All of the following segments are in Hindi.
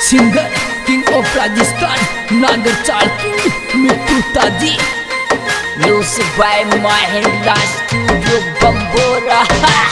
सिंगर किंग ऑफ राजस्थान नागर चाल किंग मिट्टू ताजी music by Mahindra studio Bambora.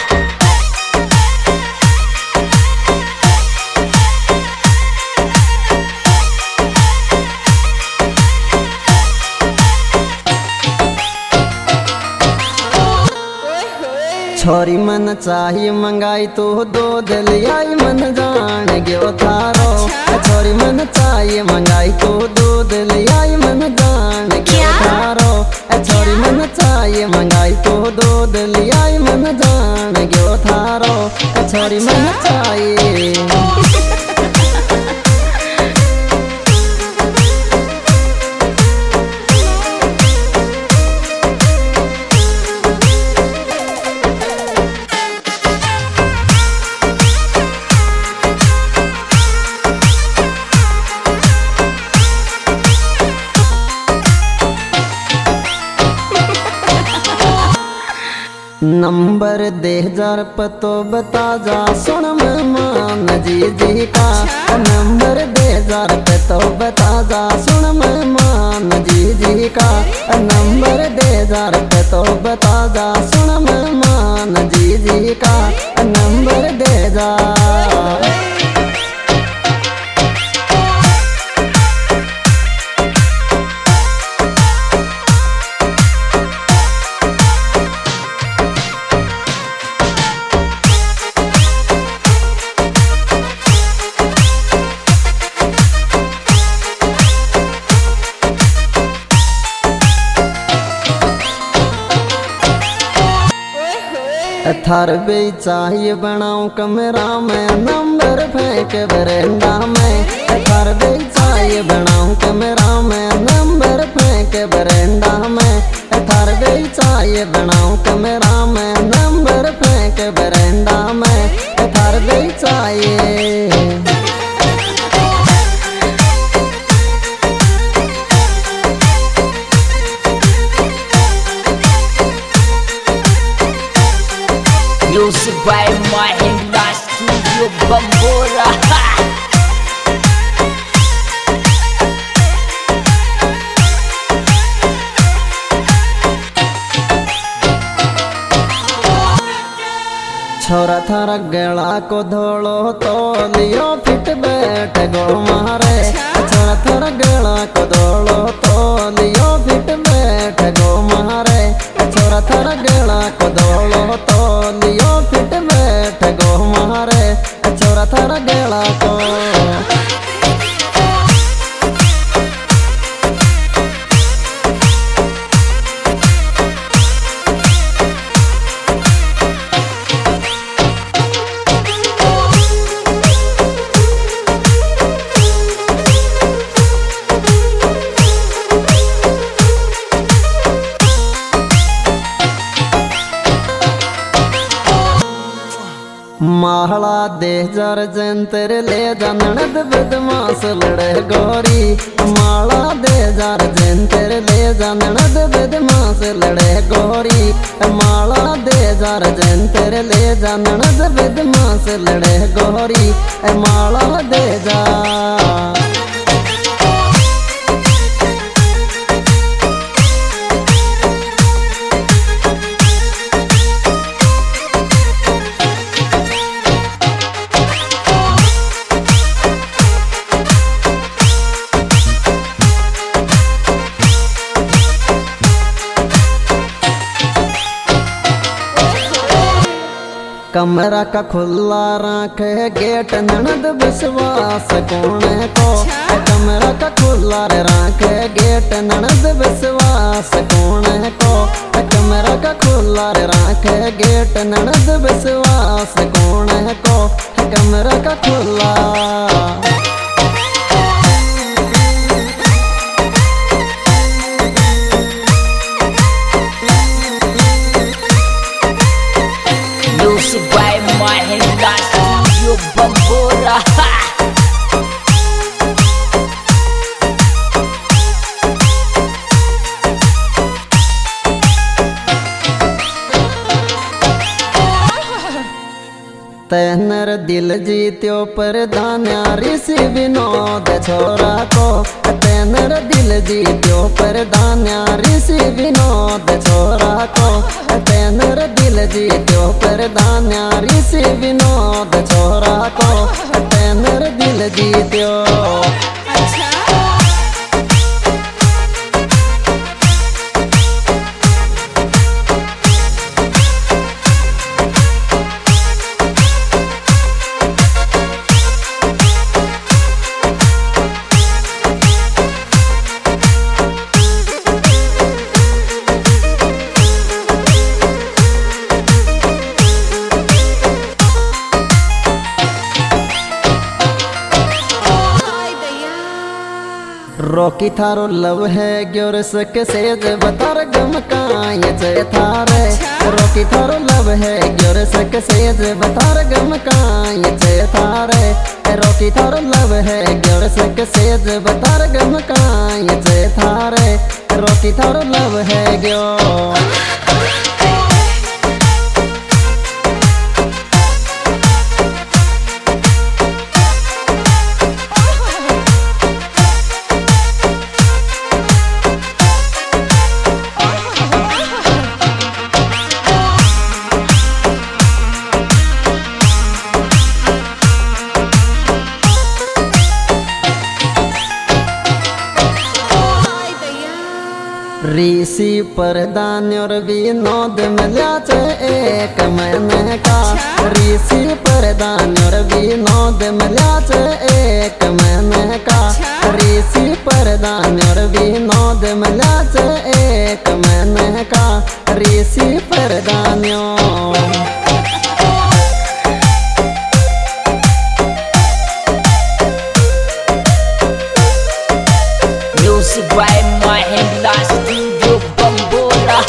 छोरी मन चाहिए मंगाई तो दो दलियाई मन जान गयो थारो। छोरी मन चाहिए मंगाई तो दो दलियाई मन जान गयो थारो। छोरी मन चाहिए मंगाई तो दो दलियाई मन जान गयो थारो। छोरी मन चाहिए नंबर दे जार पतो बता जा सुन मेहमान जी का। नंबर दे जार पतो बता जा सुन मेहमान जी का। नंबर दे जार पतो बता जा सुन मेहमान जी का। नंबर दे जा थार भी चाहिए बनाऊं कमरा में नंबर फेंक बरंडा में। थार भी चाहिए बनाऊं कमरा में नंबर फेंक बरंडा में। थार भी चाहिए बनाऊं कमरा में नंबर फेंक बरंडा में। थार भी चाहिए music by Mahindra studio Bambora. छोरा थारा गला को धोलो तो लियो फिट बैठ गो मारे। छोरा थारा गला को धोलो तो लियो फिट बैठ गो मारे। छोरा थारा गला को धोलो तो लियो फिट बैठ गो मारे। छोरा थारा गला को माहला दे जार जंतर ले जा ननद बदमाश लड़े गोरी। माला दे जार जंतर ले जा ननद बदमाश लड़े गोरी। माला दे जार जंतर ले जा ननद बदमाश लड़े गोरी। माला दे जा कमरा का खुला रखे गेट ननद विश्वास कोने को। कमरा का खुला रखे गेट ननद विश्वास कोने को। कमरा का खुला रखे गेट ननद विश्वास कोने को। कमरा का खुला music by Mahindra studio Bambora. तहनर दिल दिल जीत्यो परदान्या ऋषि विनोद छोरा को। तेनर दिल जीत्यो परदान्या ऋषि विनोद छोरा को। तेनर दिल जीत्यो परदान्या ऋषि विनोद छोरा को। तेनर दिल जीत्यो। रोकी थारो लव है ग्योर सक सेज बतार गम काये चे थारे। रोकी थारो लव है ग्योर सक सेज बतार गम काये चे थारे। रोकी थारो लव है ग्योर सक सेज बतार गम काये चे थारे। रोकी थारो लव है ग्यो। ऋषि परदान्योर विनोद मिल्या चे एक महीने का। ऋषि परदान्योर विनोद मिल्या चे एक महीने का। ऋषि परदान्योर विनोद मिल्या चे एक महीने का। ऋषि परदान्यो। Music by Mahindra Studio Bambora.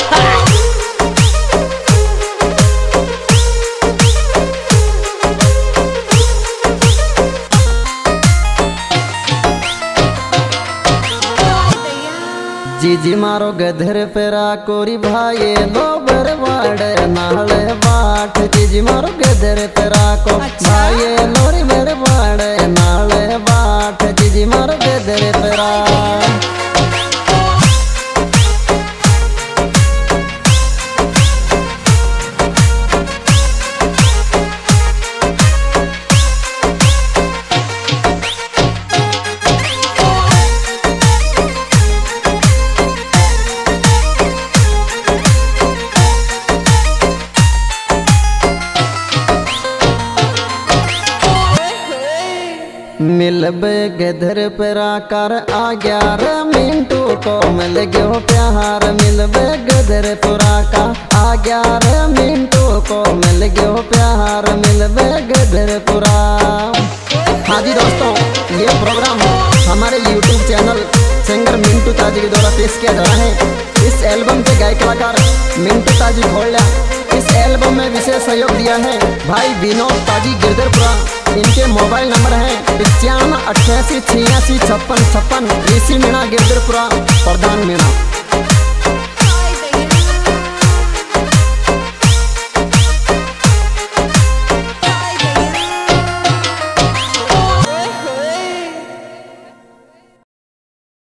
जीजी मारो गधर पेरा कोरी भाई लो बरवाड़ नाल बाट। जीजी मारो गधर पेरा को भाई लोरी बरवाड़ नाल बाट। जीजी मारो गधर पेरा। मिलबे गधर पेरा कर आ 11 मिनटू को मिल गयो प्यार। मिलबे गधर पेरा का आ 11 मिनटू को मिल गयो प्यार। मिलबे गधर पेरा। हाँ जी दोस्तों, ये प्रोग्राम हमारे YouTube चैनल सिंगर मिंटू ताजी के द्वारा पेश किया जा रहा है। इस एल्बम के गायक कलाकार मिंटू ताजी खोलिया। इस एल्बम में विशेष सहयोग दिया है भाई विनोद ताजी गिरधरपुरा। इनके मोबाइल नंबर है 95 88 86 56 56। ऋषि मीणा गिरधरपुरा, प्रधान मीणा।